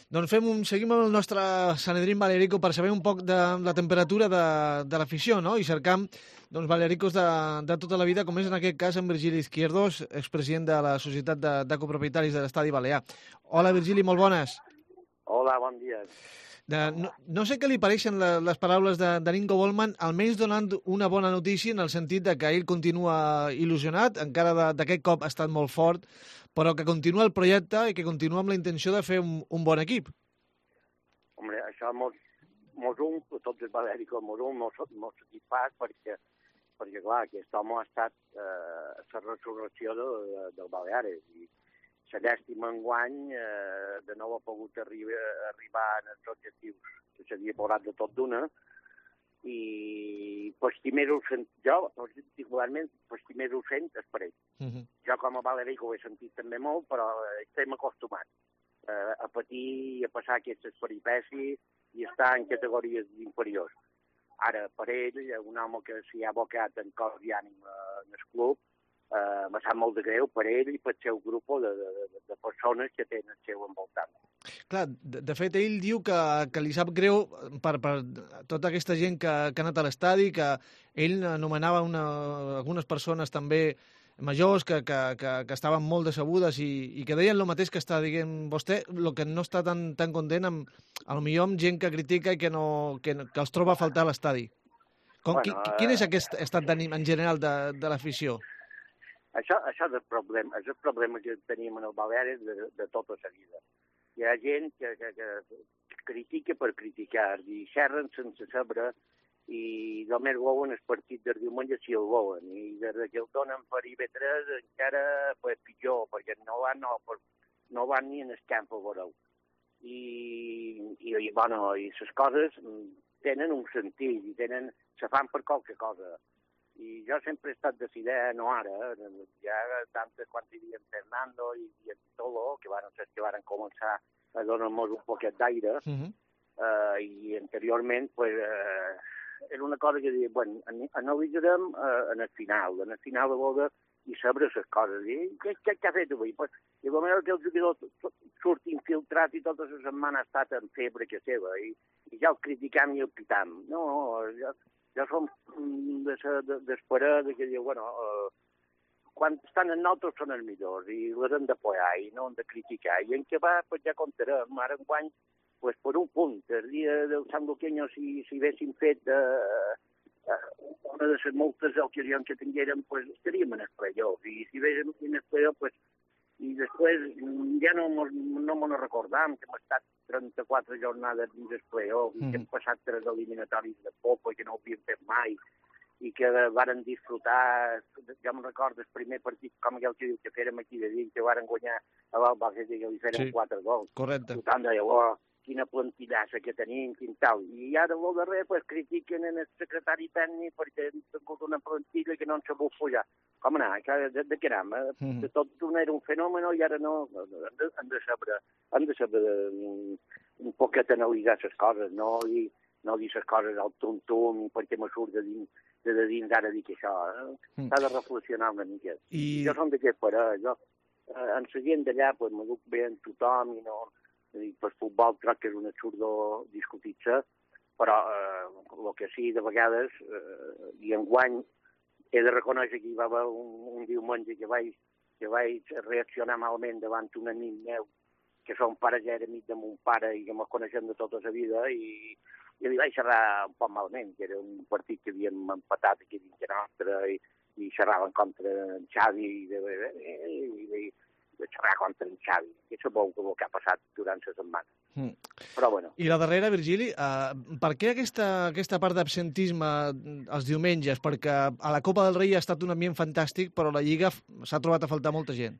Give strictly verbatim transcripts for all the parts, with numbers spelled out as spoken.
Doncs fem un, seguim amb el nostre Sanedrín Valerico per saber un poc de la temperatura de, de l'afició, no? I cercam doncs, Valericos de, de tota la vida, com és en aquest cas en Virgili Izquierdos, expresident de la Societat de, de Copropietaris de l'Estadi Balear. Hola, Virgili, molt bones. Hola, bon dia. De, no, no sé què li pareixen la, les paraules de, de Nico Bollmann, almenys donant una bona notícia en el sentit de que ell continua il·lusionat, encara d'aquest cop ha estat molt fort, però que continua el projecte i que continua amb la intenció de fer un, un bon equip. Hombre, això mos, mos un, tots els Valèricos, mos un, mos, mos satisfàs perquè, perquè, clar, aquest home ha estat eh, la resurrecció de, de, del Baleares i la llàstima enguany eh, de no ha pogut arribar, arribar als objectius que s'havia posat de tot d'una i l'estimar-ho sent, jo particularment l'estimar-ho sent és per ell. Uh -huh. Jo com a Valerico ho he sentit també molt, però estem acostumats eh, a patir i a passar aquestes peripècies i estar en categories inferiors. Ara, per ell, un home que s'hi ha abocat en cos i ànima en el club, Uh, m'ha sap molt de greu per ell i pel seu grup de, de, de persones que tenen el seu envoltant. Clar, de, de fet, ell diu que, que li sap greu per, per tota aquesta gent que, que ha anat a l'estadi, que ell anomenava una, algunes persones també majors que, que, que, que estaven molt decebudes i, i que deien el mateix que està dient vostè, el que no està tan, tan content amb, a lo millor amb gent que critica i que, no, que, que els troba a faltar a l'estadi. Bueno, qui, quin és aquest estat d'ànim en general de, de l'afició? Això, això és el problema, és el problema que tenim en el Baleares de, de tota la vida. Hi ha gent que, que, que critica per criticar i xerren sense saber i només veuen el partit del diumenge si el veuen i des que el donen per I B tres encara pues, pitjor, perquè no van, no, no van ni en el camp a veure-ho. I, i, i, bueno, i les coses tenen un sentit i tenen, se fan per qualque cosa. I jo sempre he estat decidit, no ara, ja tantes quan hi havia Fernando i, i el Tolo, que van ser que van començar a donar-nos un poquet d'aire, uh -huh. uh, i anteriorment, pues, uh, era una cosa que deia, bueno, analitzarem uh, en el final, en el final de veure i saber les coses. I què, què, què ha fet avui? Pues, i la manera que el jugador surt infiltrat i tota la setmana ha estat en febre que seva, i, i ja el criticam i el pitam. No, ja... Jo som d'esperar de, de que diu, bueno, uh, quan estan en nosaltres són els millors i les hem d'apoyar i no hem de criticar. I en què va, pues ja comptarem. Ara enguany, pues per un punt, el dia del Sant Luqueño, si, si haguéssim fet uh, uh, una de les moltes ocasions que tinguérem, pues estaríem en el playoff. I si haguéssim en el playoff, pues, i després ja no mos, no mos recordam que hem estat trenta-quatre jornades dins el playoff i que hem passat tres eliminatoris de poco i que no ho havíem fet mai i que varen disfrutar, jo me'n recordo el primer partit com aquell que diu que fèrem aquí de dir que varen guanyar a l'Albacete i que li fèrem sí. quatre gols. Correcte. Tothom deia, oh, quina plantillassa que tenim, quin tal. I ara al darrer pues, critiquen en el secretari tècnic perquè han tingut una plantilla que no han sabut follar. Com anar? De, de què anem? Mm. De tot un era un fenomen i ara no. Han de, han de saber, han de saber un, un poquet analitzar les coses, no dir, no dir les coses al tum-tum perquè me surt de dins, de, de dins ara dir que això. Eh? Mm. S'ha de reflexionar una mica. I... Jo som d'aquest parer. Jo, eh, en la gent d'allà pues, m'aduc bé amb tothom i no... I per futbol crec que és un absurdo discutir-se, però eh, el que sí, de vegades, eh, i enguany he de reconèixer que hi va haver un, un diumenge que vaig, que vaig reaccionar malament davant un amic meu, que son pare ja era amic de mon pare i que me'l coneixem de tota la vida, i, i li vaig xerrar un poc malament, que era un partit que havíem empatat aquí dins de nostre, i, i xerraven contra en Xavi, i de, i de, de xerrar contra en Xavi. I sabeu el que ha passat durant la setmana. Mm. Però bueno. I la darrera, Virgili, uh, per què aquesta, aquesta part d'absentisme els diumenges? Perquè a la Copa del Rei ha estat un ambient fantàstic, però a la Lliga s'ha trobat a faltar molta gent.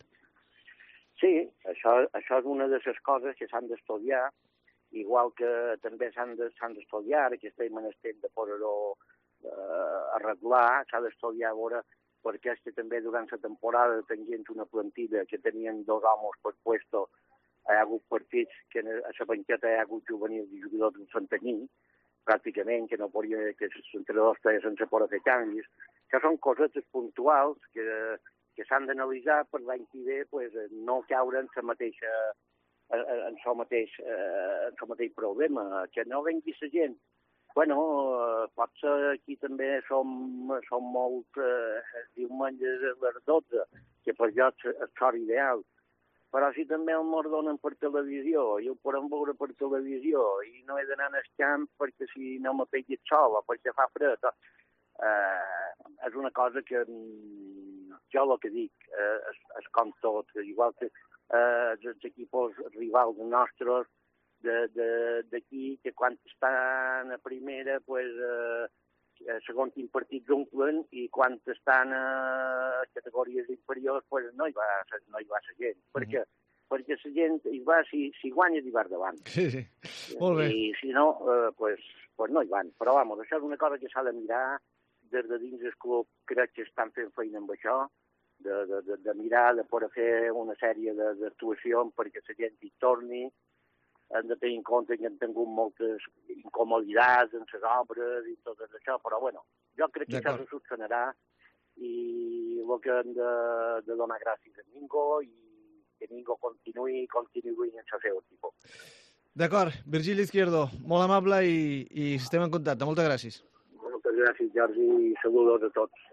Sí, això, això és una de les coses que s'han d'estudiar, igual que també s'han d'estudiar, que estem menester de poder-ho eh, arreglar, s'ha d'estudiar a veure perquè és que també durant la temporada tenien una plantilla que tenien dos homes per puesto, hi ha hagut partits que a la banqueta hi ha hagut juvenils i jugadors sense tenir, pràcticament, que no podia, que els entrenadors feien sense poder fer canvis. Això són cosetes puntuals que, que s'han d'analitzar per l'any que ve, pues, no caure en la mateixa, en el mateix, eh, en el mateix problema, que no vengui la gent. Bueno, eh, potser aquí també som, som molt eh, diumenges a les dotze, que per jo és l'hora ideal. Però si també el mos donen per televisió i ho podem veure per televisió i no he d'anar al camp perquè si no me pegui el sol o perquè fa fred, eh, és una cosa que jo el que dic eh, és, és com tot, igual que eh, els equips rivals nostres d'aquí, que quan estan a primera, pues, eh, segons quin partit omplen, i quan estan a categories inferiors, pues, no hi va, no hi va la gent. Mm-hmm. Per què? Perquè la gent hi va si, si guanya i va davant. Sí, sí. Molt bé. I si no, eh, pues, pues no hi van. Però, vamos, això és una cosa que s'ha de mirar des de dins del club. Crec que estan fent feina amb això, de, de, de, de mirar, de poder fer una sèrie d'actuacions perquè la gent hi torni. Hem de tenir en compte que hem tingut moltes incomoditats en les obres i tot això, però bueno, jo crec que això se solucionarà i el que hem de, de donar gràcies a Mingo i que Mingo continuï, continuï en el seu tipus. D'acord, Virgili Izquierdo, molt amable i, i estem en contacte. Moltes gràcies. Moltes gràcies, Jordi, i saludos a tots.